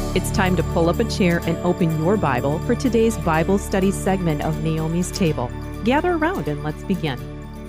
It's time to pull up a chair and open your Bible for today's Bible study segment of Naomi's Table. Gather around and let's begin.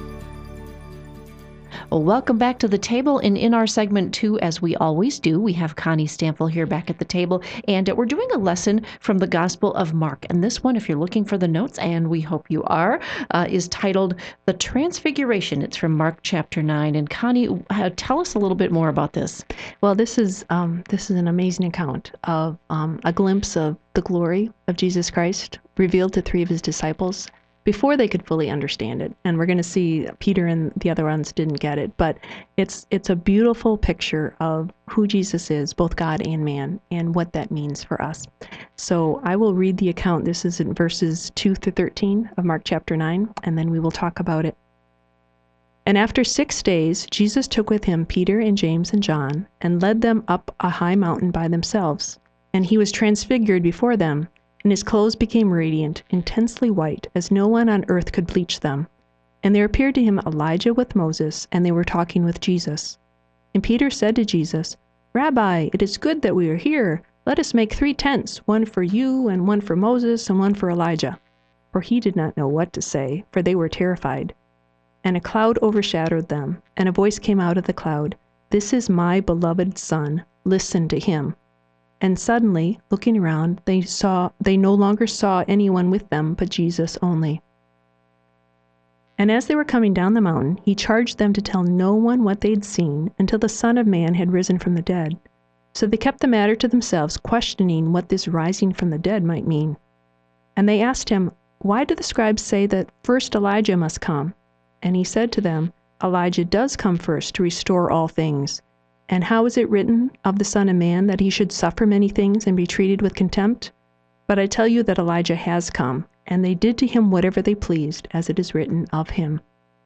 Well, welcome back to the table. And in our segment 2, as we always do, we have Connie Stanfill here back at the table. And we're doing a lesson from the Gospel of Mark. And this one, if you're looking for the notes, and we hope you are, is titled The Transfiguration. It's from Mark chapter 9. And Connie, tell us a little bit more about this. Well, this is an amazing account of a glimpse of the glory of Jesus Christ revealed to 3 of his disciples before they could fully understand it. And we're going to see Peter and the other ones didn't get it, but it's a beautiful picture of who Jesus is, both God and man, and what that means for us. So I will read the account. This is in verses 2 through 13 of Mark chapter 9, and then we will talk about it. And after 6 days, Jesus took with him Peter and James and John, and led them up a high mountain by themselves. And he was transfigured before them, and his clothes became radiant, intensely white, as no one on earth could bleach them. And there appeared to him Elijah with Moses, and they were talking with Jesus. And Peter said to Jesus, "Rabbi, it is good that we are here. Let us make 3 tents, one for you, and one for Moses, and one for Elijah." For he did not know what to say, for they were terrified. And a cloud overshadowed them, and a voice came out of the cloud, "This is my beloved Son, listen to him." And suddenly, looking around, they no longer saw anyone with them but Jesus only. And as they were coming down the mountain, he charged them to tell no one what they'd seen until the Son of Man had risen from the dead. So they kept the matter to themselves, questioning what this rising from the dead might mean. And they asked him, "Why do the scribes say that first Elijah must come?" And he said to them, "Elijah does come first to restore all things. And how is it written of the Son of Man that he should suffer many things and be treated with contempt? But I tell you that Elijah has come, and they did to him whatever they pleased, as it is written of him."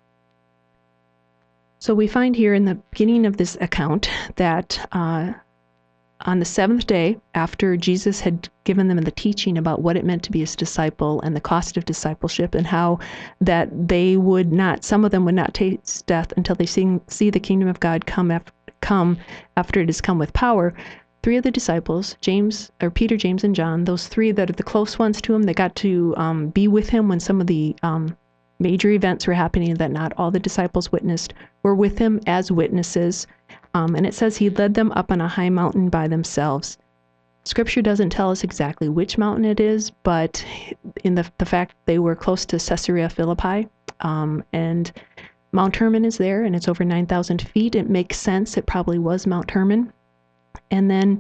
So we find here in the beginning of this account that on the 7th day, after Jesus had given them the teaching about what it meant to be his disciple and the cost of discipleship, and how that some of them would not taste death until they see the kingdom of God come after it has come with power, 3 of the disciples, Peter, James, and John, those 3 that are the close ones to him, they got to be with him when some of the major events were happening that not all the disciples witnessed, were with him as witnesses. And it says he led them up on a high mountain by themselves. Scripture doesn't tell us exactly which mountain it is, but in the fact they were close to Caesarea Philippi, and Mount Hermon is there, and it's over 9,000 feet. It makes sense. It probably was Mount Hermon. And then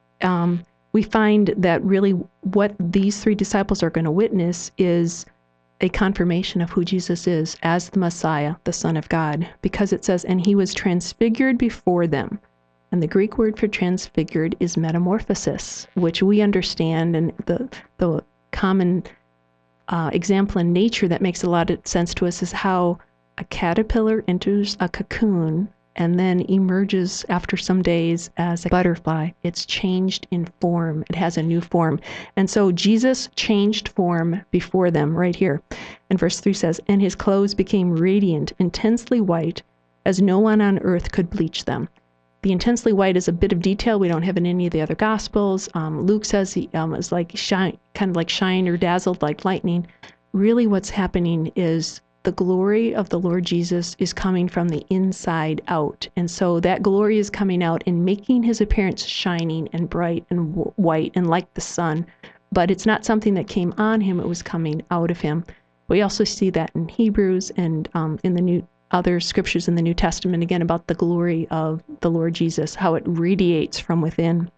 we find that really what these 3 disciples are going to witness is a confirmation of who Jesus is as the Messiah, the Son of God, because it says, "And he was transfigured before them." And the Greek word for transfigured is metamorphosis, which we understand, and the common example in nature that makes a lot of sense to us is how a caterpillar enters a cocoon and then emerges after some days as a butterfly. It's changed in form. It has a new form. And so Jesus changed form before them right here. And verse 3 says, "And his clothes became radiant, intensely white, as no one on earth could bleach them." The intensely white is a bit of detail we don't have in any of the other Gospels. Luke says he is like kind of like shine or dazzled like lightning. Really what's happening is the glory of the Lord Jesus is coming from the inside out. And so that glory is coming out and making his appearance shining and bright and white and like the sun. But it's not something that came on him, it was coming out of him. We also see that in Hebrews and in the other scriptures in the New Testament, again, about the glory of the Lord Jesus, how it radiates from within.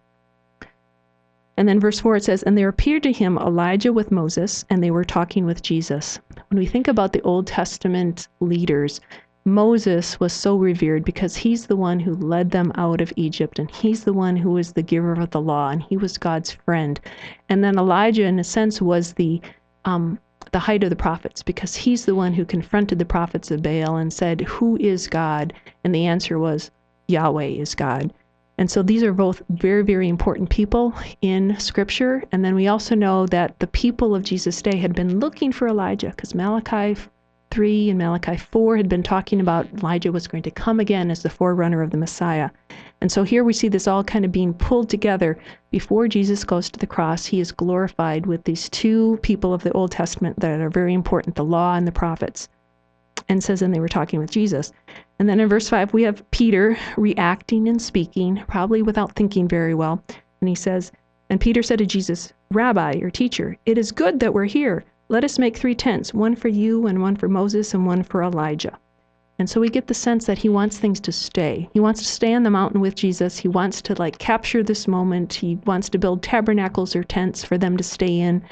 And then verse 4, it says, "And there appeared to him Elijah with Moses, and they were talking with Jesus." When we think about the Old Testament leaders, Moses was so revered because he's the one who led them out of Egypt, and he's the one who was the giver of the law, and he was God's friend. And then Elijah, in a sense, was the height of the prophets, because he's the one who confronted the prophets of Baal and said, "Who is God?" And the answer was, "Yahweh is God." And so these are both very, very important people in Scripture. And then we also know that the people of Jesus' day had been looking for Elijah, because Malachi 3 and Malachi 4 had been talking about Elijah was going to come again as the forerunner of the Messiah. And so here we see this all kind of being pulled together. Before Jesus goes to the cross, he is glorified with these two people of the Old Testament that are very important, the law and the prophets. And says, and they were talking with Jesus. And then in verse 5, we have Peter reacting and speaking, probably without thinking very well. And he says, and Peter said to Jesus, Rabbi, or teacher, it is good that we're here. Let us make 3 tents, one for you and one for Moses and one for Elijah. And so we get the sense that he wants things to stay. He wants to stay on the mountain with Jesus. He wants to capture this moment. He wants to build tabernacles or tents for them to stay in.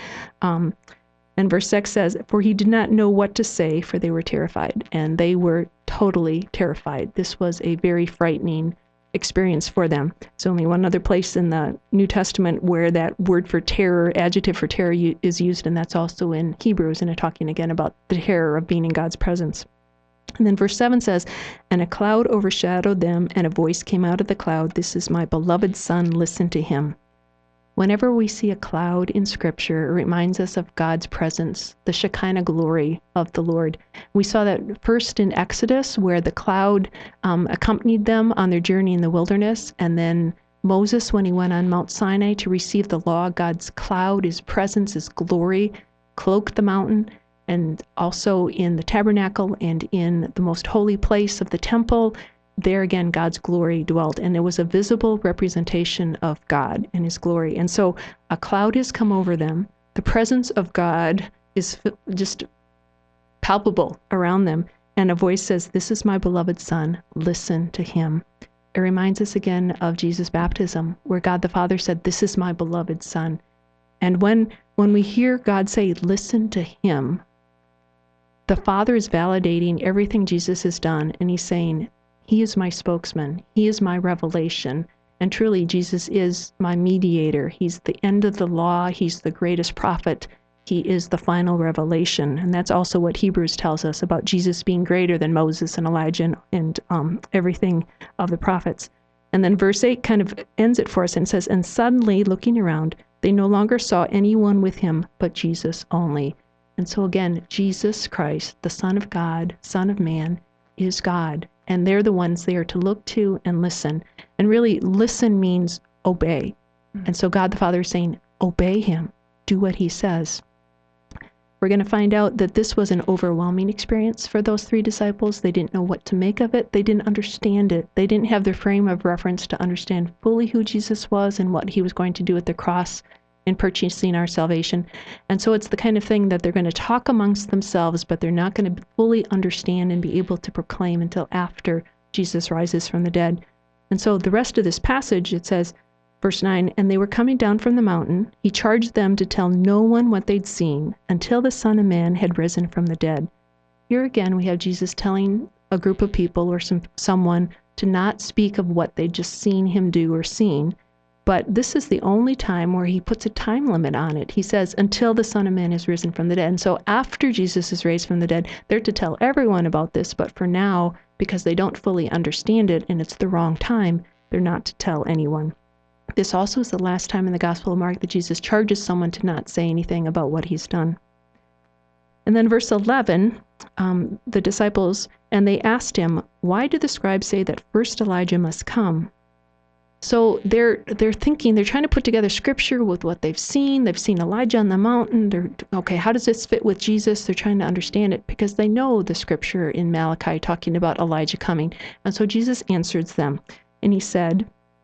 And verse 6 says, for he did not know what to say, for they were terrified. And they were totally terrified. This was a very frightening experience for them. It's only one other place in the New Testament where that word for terror, adjective for terror, is used, and that's also in Hebrews, and they're talking again about the terror of being in God's presence. And then verse 7 says, and a cloud overshadowed them, and a voice came out of the cloud, this is my beloved Son, listen to him. Whenever we see a cloud in Scripture, it reminds us of God's presence, the Shekinah glory of the Lord. We saw that first in Exodus, where the cloud accompanied them on their journey in the wilderness, and then Moses, when he went on Mount Sinai to receive the law, God's cloud, his presence, his glory, cloaked the mountain, and also in the tabernacle and in the most holy place of the temple. There again, God's glory dwelt, and it was a visible representation of God and his glory. And so a cloud has come over them. The presence of God is just palpable around them. And a voice says, this is my beloved Son, listen to him. It reminds us again of Jesus' baptism, where God the Father said, this is my beloved Son. And when we hear God say, listen to him, the Father is validating everything Jesus has done, and he's saying, he is my spokesman. He is my revelation. And truly, Jesus is my mediator. He's the end of the law. He's the greatest prophet. He is the final revelation. And that's also what Hebrews tells us about Jesus being greater than Moses and Elijah and everything of the prophets. And then verse 8 kind of ends it for us and says, and suddenly, looking around, they no longer saw anyone with him but Jesus only. And so again, Jesus Christ, the Son of God, Son of Man, is God. And they're the ones they are to look to and listen. And really, listen means obey. And so God the Father is saying, obey him. Do what he says. We're going to find out that this was an overwhelming experience for those 3 disciples. They didn't know what to make of it. They didn't understand it. They didn't have their frame of reference to understand fully who Jesus was and what he was going to do at the cross in purchasing our salvation. And so it's the kind of thing that they're going to talk amongst themselves, but they're not going to fully understand and be able to proclaim until after Jesus rises from the dead. And so the rest of this passage, it says, verse 9, and they were coming down from the mountain. He charged them to tell no one what they'd seen until the Son of Man had risen from the dead. Here again, we have Jesus telling a group of people or someone to not speak of what they'd just seen him do or seen. But this is the only time where he puts a time limit on it. He says, until the Son of Man is risen from the dead. And so after Jesus is raised from the dead, they're to tell everyone about this. But for now, because they don't fully understand it and it's the wrong time, they're not to tell anyone. This also is the last time in the Gospel of Mark that Jesus charges someone to not say anything about what he's done. And then verse 11, the disciples, and they asked him, why do the scribes say that first Elijah must come? So they're thinking, they're trying to put together Scripture with what they've seen. They've seen Elijah on the mountain. Okay, how does this fit with Jesus? They're trying to understand it because they know the Scripture in Malachi talking about Elijah coming. And so Jesus answers them, and he said,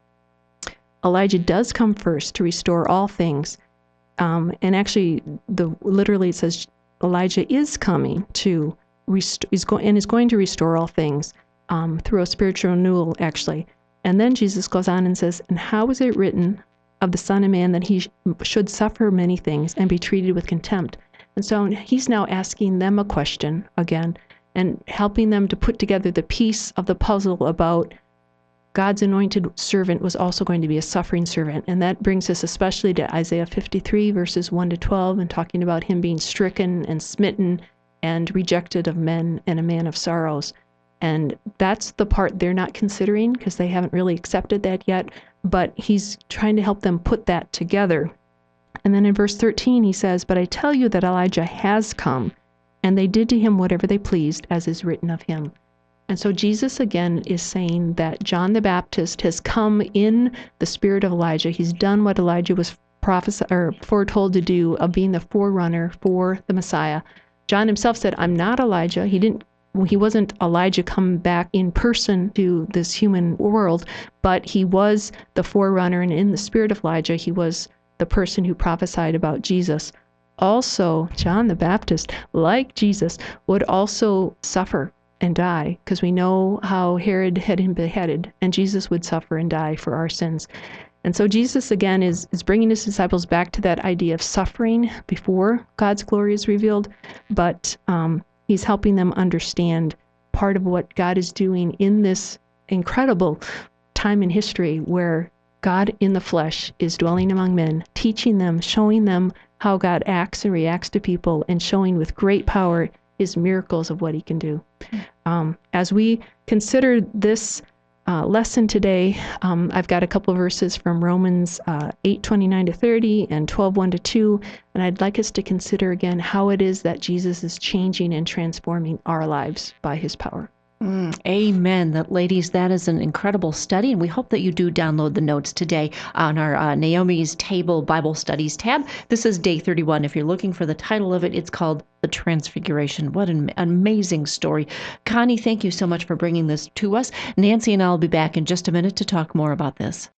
Elijah does come first to restore all things. And actually, literally it says Elijah is coming to is going to restore all things through a spiritual renewal, actually. And then Jesus goes on and says, and how is it written of the Son of Man that he should suffer many things and be treated with contempt? And so he's now asking them a question again and helping them to put together the piece of the puzzle about God's anointed servant was also going to be a suffering servant. And that brings us especially to Isaiah 53, verses 1 to 12, and talking about him being stricken and smitten and rejected of men and a man of sorrows. And that's the part they're not considering because they haven't really accepted that yet. But he's trying to help them put that together. And then in verse 13, he says, but I tell you that Elijah has come, and they did to him whatever they pleased, as is written of him. And so Jesus again is saying that John the Baptist has come in the spirit of Elijah. He's done what Elijah was foretold to do, of being the forerunner for the Messiah. John himself said, I'm not Elijah. He wasn't Elijah come back in person to this human world, but he was the forerunner, and in the spirit of Elijah, he was the person who prophesied about Jesus. Also, John the Baptist, like Jesus, would also suffer and die, because we know how Herod had him beheaded, and Jesus would suffer and die for our sins. And so Jesus, again, is bringing his disciples back to that idea of suffering before God's glory is revealed, but he's helping them understand part of what God is doing in this incredible time in history where God in the flesh is dwelling among men, teaching them, showing them how God acts and reacts to people, and showing with great power his miracles of what he can do. As we consider this lesson today, I've got a couple of verses from Romans 8:29-30 and 12:1-2, and I'd like us to consider again how it is that Jesus is changing and transforming our lives by his power. Amen. Ladies, that is an incredible study, and we hope that you do download the notes today on our Naomi's Table Bible Studies tab. This is day 31. If you're looking for the title of it, it's called The Transfiguration. What an amazing story. Connie, thank you so much for bringing this to us. Nancy and I will be back in just a minute to talk more about this.